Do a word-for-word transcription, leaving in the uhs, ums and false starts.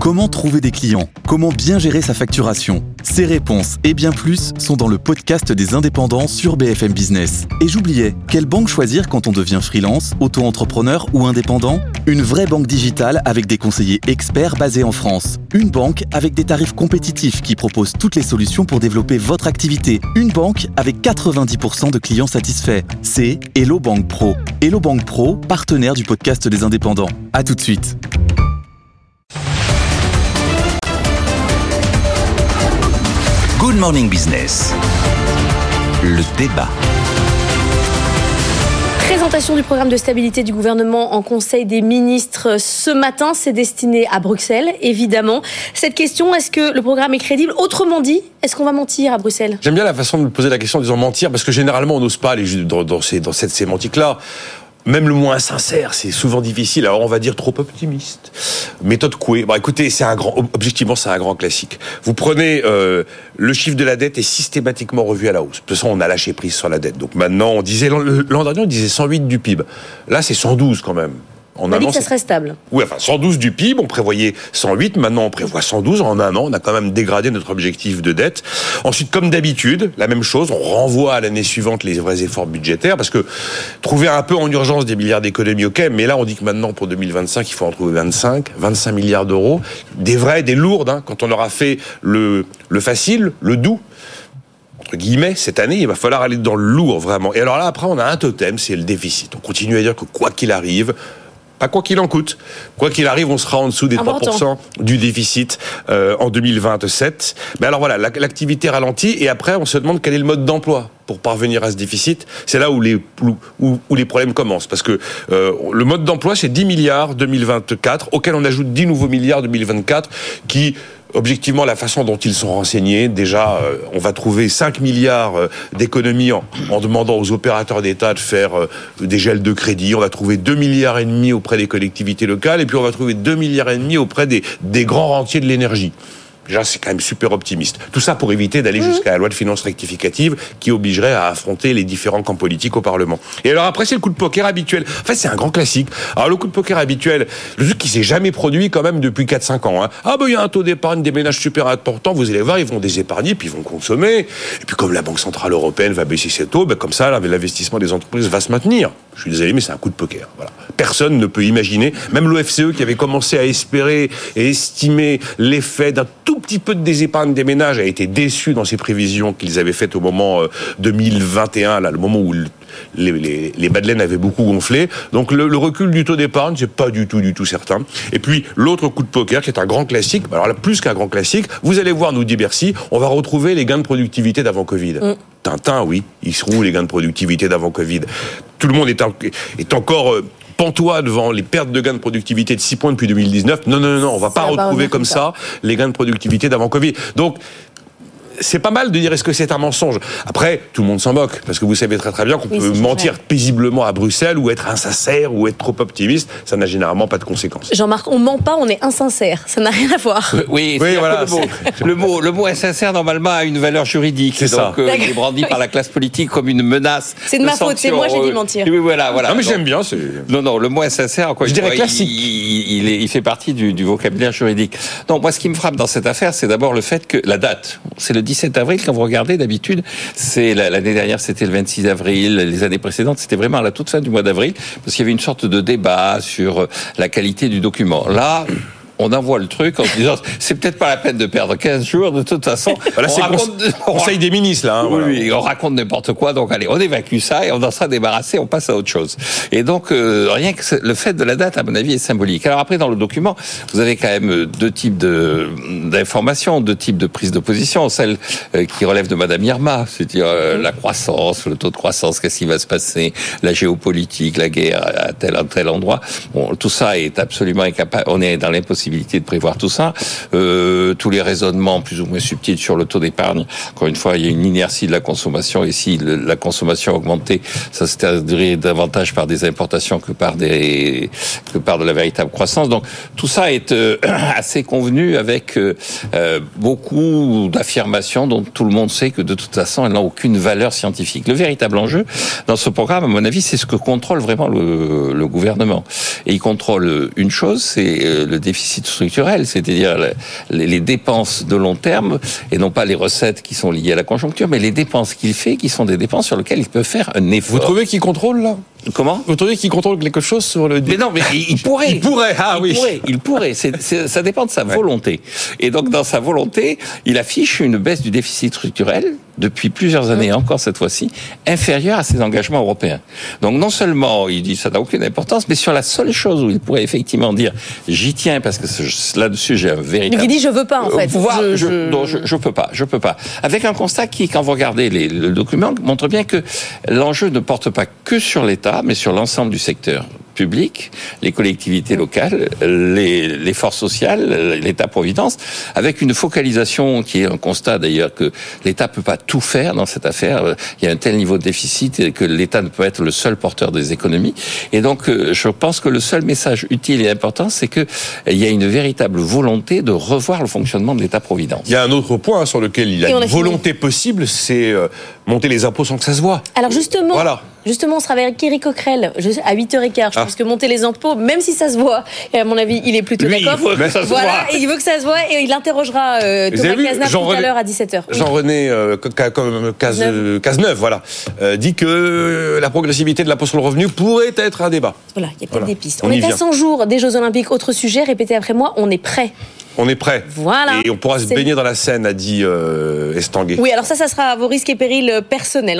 Comment trouver des clients ? Comment bien gérer sa facturation ? Ces réponses et bien plus sont dans le podcast des indépendants sur B F M Business. Et j'oubliais, quelle banque choisir quand on devient freelance, auto-entrepreneur ou indépendant ? Une vraie banque digitale avec des conseillers experts basés en France. Une banque avec des tarifs compétitifs qui propose toutes les solutions pour développer votre activité. Une banque avec quatre-vingt-dix pour cent de clients satisfaits. C'est Hello Bank Pro. Hello Bank Pro, partenaire du podcast des indépendants. À tout de suite. Good Morning Business, le débat. Présentation du programme de stabilité du gouvernement en Conseil des ministres ce matin. C'est destiné à Bruxelles, évidemment. Cette question, est-ce que le programme est crédible ? Autrement dit, est-ce qu'on va mentir à Bruxelles ? J'aime bien la façon de me poser la question en disant mentir, parce que généralement, on n'ose pas aller dans, dans, ces, dans cette sémantique-là. Même le moins sincère, c'est souvent difficile. Alors on va dire trop optimiste. Méthode Coué. Bon, écoutez, c'est un grand, objectivement, c'est un grand classique. Vous prenez euh, le chiffre de la dette est systématiquement revu à la hausse. De toute façon, on a lâché prise sur la dette. Donc maintenant, on disait l'an, l'an dernier, on disait cent huit du P I B. Là, c'est cent douze quand même. On a dit que ça serait stable. Oui, enfin cent douze du P I B, on prévoyait cent huit, maintenant on prévoit cent douze. En un an, on a quand même dégradé notre objectif de dette. Ensuite, comme d'habitude, la même chose, on renvoie à l'année suivante les vrais efforts budgétaires, parce que trouver un peu en urgence des milliards d'économies, ok, mais là on dit que maintenant pour deux mille vingt-cinq, il faut en trouver vingt-cinq, vingt-cinq milliards d'euros, des vrais, des lourdes, hein, quand on aura fait le, le facile, le doux, entre guillemets, cette année, il va falloir aller dans le lourd, vraiment. Et alors là, après, on a un totem, c'est le déficit. On continue à dire que quoi qu'il arrive, pas quoi qu'il en coûte. Quoi qu'il arrive, on sera en dessous des trois pour cent du déficit euh, en deux mille vingt-sept. Mais alors voilà, l'activité ralentit et après, on se demande quel est le mode d'emploi pour parvenir à ce déficit. C'est là où les, où, où les problèmes commencent. Parce que euh, le mode d'emploi, c'est dix milliards deux mille vingt-quatre, auquel on ajoute dix nouveaux milliards deux mille vingt-quatre, qui... Objectivement, la façon dont ils sont renseignés, déjà, euh, on va trouver cinq milliards euh, d'économies en, en demandant aux opérateurs d'État de faire euh, des gels de crédit. On va trouver deux milliards et demi auprès des collectivités locales, et puis on va trouver deux milliards et demi auprès des, des grands rentiers de l'énergie. Déjà, c'est quand même super optimiste. Tout ça pour éviter d'aller mmh. jusqu'à la loi de finances rectificative qui obligerait à affronter les différents camps politiques au Parlement. Et alors après, c'est le coup de poker habituel. En fait, c'est un grand classique. Alors le coup de poker habituel, le truc qui s'est jamais produit quand même depuis quatre cinq ans. Hein. Ah ben, il y a un taux d'épargne des ménages super important, vous allez voir, ils vont désépargner, puis ils vont consommer. Et puis comme la Banque Centrale Européenne va baisser ses taux, ben, comme ça, l'investissement des entreprises va se maintenir. Je suis désolé, mais c'est un coup de poker. Voilà. Personne ne peut imaginer, même l'O F C E qui avait commencé à espérer et estimer l'effet d'un tout petit peu de désépargne des ménages, a été déçu dans ses prévisions qu'ils avaient faites au moment euh, deux mille vingt et un, là, le moment où le, les, les, les bas de laine avaient beaucoup gonflé. Donc le, le recul du taux d'épargne, c'est pas du tout, du tout certain. Et puis l'autre coup de poker, qui est un grand classique, alors là, plus qu'un grand classique, vous allez voir, nous dit Bercy, on va retrouver les gains de productivité d'avant Covid. Mm. Tintin, oui, ils seront où les gains de productivité d'avant Covid ? Tout le monde est, en, est encore... Euh, pantois devant les pertes de gains de productivité de six points depuis deux mille dix-neuf. Non, non, non, on va pas retrouver comme ça les gains de productivité d'avant Covid. Donc, c'est pas mal de dire est-ce que c'est un mensonge. Après, tout le monde s'en moque, parce que vous savez très très bien qu'on oui, peut mentir vrai. paisiblement à Bruxelles, ou être insincère, ou être trop optimiste. Ça n'a généralement pas de conséquences. Jean-Marc, on ment pas, on est insincère. Ça n'a rien à voir. Oui, oui voilà, le, mot, le, mot, le mot insincère, normalement, a une valeur juridique. C'est donc, ça. Euh, il est brandi par la classe politique comme une menace. C'est de, de ma faute, c'est moi, j'ai dit mentir. Oui, voilà, voilà. Non, mais donc, j'aime bien. C'est... Non, non, le mot insincère, quoi, je dirais fois, classique. Il, il, il, est, il fait partie du, du vocabulaire juridique. Non, moi, ce qui me frappe dans cette affaire, c'est d'abord le fait que la date, c'est le dix-sept avril, quand vous regardez, d'habitude, c'est l'année dernière, c'était le vingt-six avril, les années précédentes, c'était vraiment à la toute fin du mois d'avril, parce qu'il y avait une sorte de débat sur la qualité du document. Là, on envoie le truc en se disant c'est peut-être pas la peine de perdre quinze jours, de toute façon. Voilà, c'est raconte, on conseil des ministres, là. Hein, oui, voilà. oui, on raconte n'importe quoi, donc allez, on évacue ça et on en sera débarrassé, on passe à autre chose. Et donc, euh, rien que le fait de la date, à mon avis, est symbolique. Alors après, dans le document, vous avez quand même deux types de, d'informations, deux types de prise de position. Celle euh, qui relève de Madame Irma, c'est-à-dire euh, la croissance, le taux de croissance, qu'est-ce qui va se passer, la géopolitique, la guerre à tel, à tel endroit. Bon, tout ça est absolument incapable, on est dans l'impossibilité de prévoir tout ça. Euh, tous les raisonnements plus ou moins subtils sur le taux d'épargne. Encore une fois, il y a une inertie de la consommation. Et si le, la consommation augmentait, ça se traduirait davantage par des importations que par des que par de la véritable croissance. Donc tout ça est euh, assez convenu avec euh, beaucoup d'affirmations dont tout le monde sait que de toute façon, elles n'ont aucune valeur scientifique. Le véritable enjeu dans ce programme, à mon avis, c'est ce que contrôle vraiment le, le gouvernement. Et il contrôle une chose, c'est le déficit déficit structurel, c'est-à-dire les, les dépenses de long terme, et non pas les recettes qui sont liées à la conjoncture, mais les dépenses qu'il fait, qui sont des dépenses sur lesquelles il peut faire un effort. Vous trouvez qu'il contrôle, là ? Comment ? Vous trouvez qu'il contrôle quelque chose sur le... Mais non, mais il, il pourrait. Il pourrait, ah il oui. Pourrait, il pourrait, c'est, c'est, ça dépend de sa ouais. volonté. Et donc, dans sa volonté, il affiche une baisse du déficit structurel, depuis plusieurs années, mmh. encore cette fois-ci, inférieure à ses engagements européens. Donc, non seulement, il dit ça n'a aucune importance, mais sur la seule chose où il pourrait effectivement dire j'y tiens, parce que ce, là-dessus, j'ai un véritable... Donc, il dit je veux pas, en fait. Pouvoir, je, je, je... Non, je, je peux pas, je peux pas. Avec un constat qui, quand vous regardez les, le document, montre bien que l'enjeu ne porte pas que sur l'État, mais sur l'ensemble du secteur public, les collectivités locales, les, les forces sociales, l'État-providence, avec une focalisation qui est un constat d'ailleurs que l'État peut pas tout faire dans cette affaire. Il y a un tel niveau de déficit que l'État ne peut être le seul porteur des économies. Et donc, je pense que le seul message utile et important, c'est que il y a une véritable volonté de revoir le fonctionnement de l'État-providence. Il y a un autre point sur lequel il y a une volonté fini. possible, c'est euh, monter les impôts sans que ça se voit. Alors justement, voilà. justement on sera avec Éric Coquerel à huit heures quinze. Je ah. pense que monter les impôts, même si ça se voit, et à mon avis, il est plutôt Lui, d'accord. Il veut que ça se voilà, voit. il veut que ça se voit et il interrogera euh, Thomas Cazenave tout à l'heure à dix-sept heures. Jean-René euh, Cazeneuve, voilà, euh, dit que la progressivité de l'impôt sur le revenu pourrait être un débat. Voilà, il y a peut-être voilà. des pistes. On, on est à vient. cent jours des Jeux Olympiques. Autre sujet, répétez après moi, on est prêt. On est prêt. Voilà. Et on pourra se baigner dans la Seine, a dit euh, Estanguet. Oui, alors ça, ça sera à vos risques et périls personnels.